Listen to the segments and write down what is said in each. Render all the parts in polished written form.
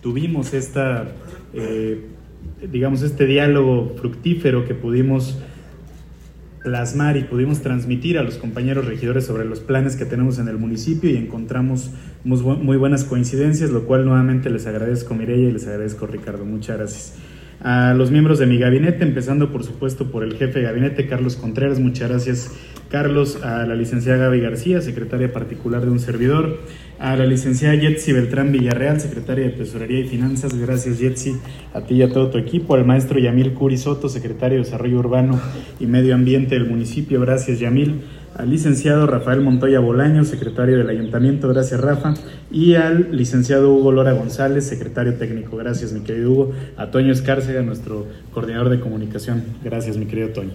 tuvimos este diálogo fructífero que pudimos plasmar y pudimos transmitir a los compañeros regidores sobre los planes que tenemos en el municipio, y encontramos muy buenas coincidencias, lo cual nuevamente les agradezco, Mireya, y les agradezco, Ricardo. Muchas gracias. A los miembros de mi gabinete, empezando por supuesto por el jefe de gabinete, Carlos Contreras. Muchas gracias, Carlos. A la licenciada Gaby García, secretaria particular de un servidor. A la licenciada Yetsi Beltrán Villarreal, secretaria de Tesorería y Finanzas. Gracias, Yetsi, a ti y a todo tu equipo. Al maestro Yamil Curi Soto, secretario de Desarrollo Urbano y Medio Ambiente del municipio. Gracias, Yamil. Al licenciado Rafael Montoya Bolaño, secretario del Ayuntamiento. Gracias, Rafa. Y al licenciado Hugo Lora González, secretario técnico. Gracias, mi querido Hugo. A Toño Escárcega, nuestro coordinador de comunicación. Gracias, mi querido Toño.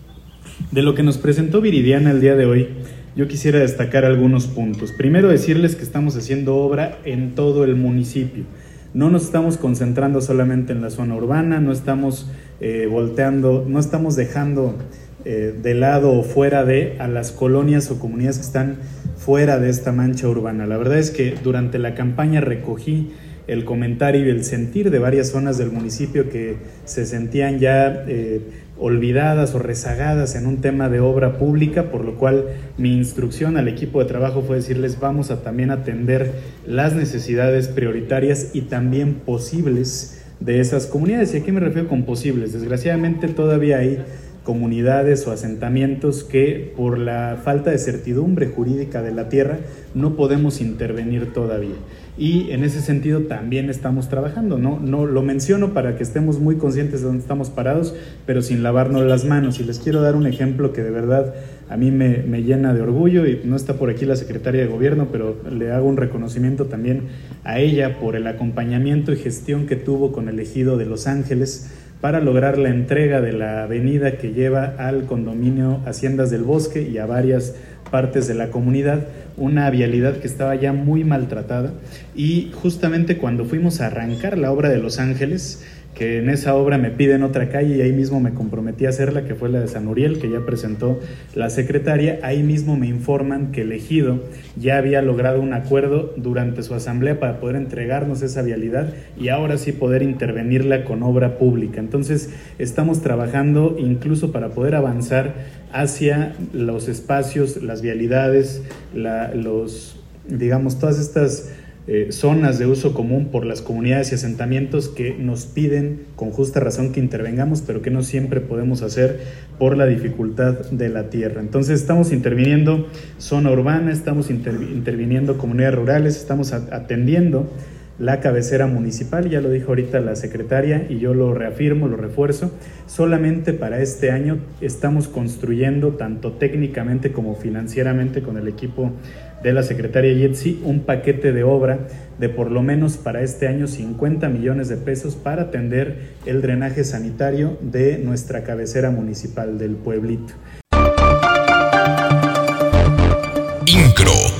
De lo que nos presentó Viridiana el día de hoy, yo quisiera destacar algunos puntos. Primero, decirles que estamos haciendo obra en todo el municipio. No nos estamos concentrando solamente en la zona urbana, no estamos volteando, no estamos dejando de lado o fuera de a las colonias o comunidades que están fuera de esta mancha urbana. La verdad es que durante la campaña recogí el comentario y el sentir de varias zonas del municipio que se sentían ya olvidadas o rezagadas en un tema de obra pública, por lo cual mi instrucción al equipo de trabajo fue decirles: vamos a también atender las necesidades prioritarias y también posibles de esas comunidades. ¿Y a qué me refiero con posibles? Desgraciadamente todavía hay comunidades o asentamientos que por la falta de certidumbre jurídica de la tierra no podemos intervenir todavía, y en ese sentido también estamos trabajando. No lo menciono para que estemos muy conscientes de dónde estamos parados, pero sin lavarnos las manos. Y les quiero dar un ejemplo que de verdad a mí me llena de orgullo, y no está por aquí la secretaria de Gobierno, pero le hago un reconocimiento también a ella por el acompañamiento y gestión que tuvo con el ejido de Los Ángeles para lograr la entrega de la avenida que lleva al condominio Haciendas del Bosque y a varias partes de la comunidad, una vialidad que estaba ya muy maltratada. Y justamente cuando fuimos a arrancar la obra de Los Ángeles, que en esa obra me piden otra calle y ahí mismo me comprometí a hacerla, que fue la de San Uriel, que ya presentó la secretaria, ahí mismo me informan que el ejido ya había logrado un acuerdo durante su asamblea para poder entregarnos esa vialidad y ahora sí poder intervenirla con obra pública. Entonces estamos trabajando incluso para poder avanzar hacia los espacios, las vialidades, todas estas zonas de uso común por las comunidades y asentamientos que nos piden con justa razón que intervengamos, pero que no siempre podemos hacer por la dificultad de la tierra. Entonces estamos interviniendo zona urbana, estamos interviniendo comunidades rurales, estamos atendiendo la cabecera municipal, ya lo dijo ahorita la secretaria y yo lo reafirmo, lo refuerzo. Solamente para este año estamos construyendo tanto técnicamente como financieramente con el equipo de la secretaria Yetsi un paquete de obra de por lo menos para este año 50 millones de pesos para atender el drenaje sanitario de nuestra cabecera municipal del pueblito. INCRO.